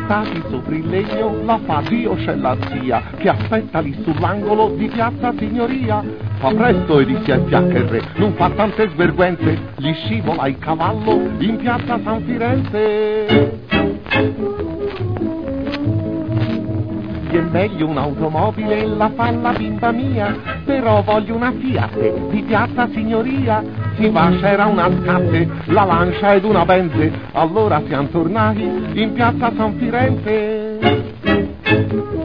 stati sopra il legno, la fa Dio c'è la zia, che aspetta lì sull'angolo di Piazza Signoria. Fa presto e disse al fiacca il re, non fa tante svergüenze, gli scivola il cavallo in Piazza San Firenze. È meglio un'automobile, la fa la bimba mia, però voglio una Fiat di Piazza Signoria. Si va, c'era una scatte, la Lancia ed una Benze, allora siamo tornati in Piazza San Firenze.